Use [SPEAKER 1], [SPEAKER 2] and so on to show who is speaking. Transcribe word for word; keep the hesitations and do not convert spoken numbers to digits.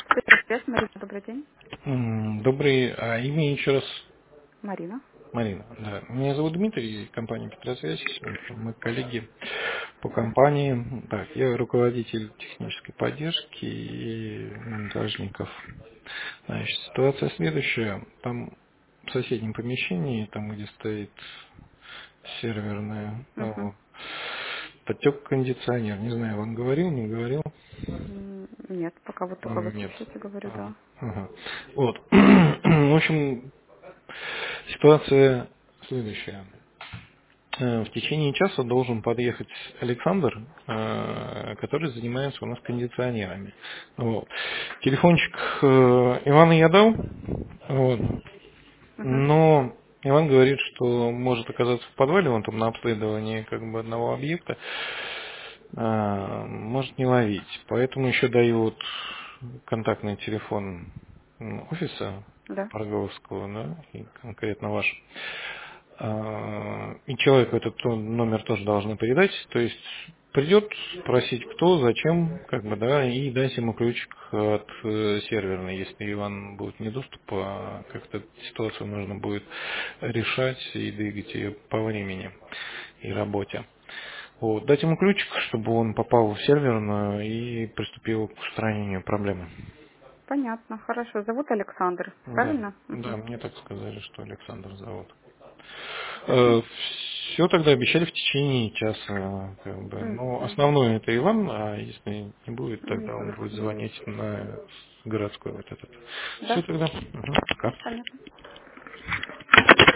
[SPEAKER 1] Привет, Марина, добрый день.
[SPEAKER 2] М, Добрый, а имя еще раз
[SPEAKER 1] Марина.
[SPEAKER 2] Марина. Да. Меня зовут Дмитрий, компания Петросвязь. Мы коллеги по компании. Так, я руководитель технической поддержки и монтажников. Значит, ситуация следующая. Там в соседнем помещении, там где стоит серверная,
[SPEAKER 1] Угу.
[SPEAKER 2] ну, потек кондиционер. Не знаю, он говорил, не говорил?
[SPEAKER 1] Нет, пока вот только вы
[SPEAKER 2] Нет.
[SPEAKER 1] слушаете, говорю,
[SPEAKER 2] Ага.
[SPEAKER 1] да.
[SPEAKER 2] Ага. Вот. В общем, ситуация следующая. Э, В течение часа должен подъехать Александр, э, который занимается у нас кондиционерами. Вот. Телефончик э, Ивана я дал, вот.
[SPEAKER 1] Угу.
[SPEAKER 2] Но Иван говорит, что может оказаться в подвале, он там на обследовании как бы одного объекта, а, может не ловить. Поэтому еще даю вот контактный телефон м, офиса
[SPEAKER 1] Да,
[SPEAKER 2] Парговского, да, и конкретно ваш. А, И человеку этот то- номер тоже должны передать. То есть придет спросить, кто, зачем, как бы, да, и дать ему ключик от э, серверной, если Иван будет недоступа, как-то ситуацию нужно будет решать и двигать ее по времени и работе. Вот, дать ему ключик, чтобы он попал в серверную и приступил к устранению проблемы.
[SPEAKER 1] понятно, хорошо. Зовут Александр,
[SPEAKER 2] Да,
[SPEAKER 1] правильно? Угу.
[SPEAKER 2] да, мне так сказали, что Александр зовут.
[SPEAKER 1] Угу.
[SPEAKER 2] Все тогда обещали в течение часа, как бы. Но
[SPEAKER 1] Угу.
[SPEAKER 2] основное это Иван, а если не будет,
[SPEAKER 1] Не
[SPEAKER 2] тогда он
[SPEAKER 1] будет.
[SPEAKER 2] будет
[SPEAKER 1] Угу.
[SPEAKER 2] звонить на городской вот этот. Все
[SPEAKER 1] Да,
[SPEAKER 2] тогда. Мгм, пока.
[SPEAKER 1] понятно.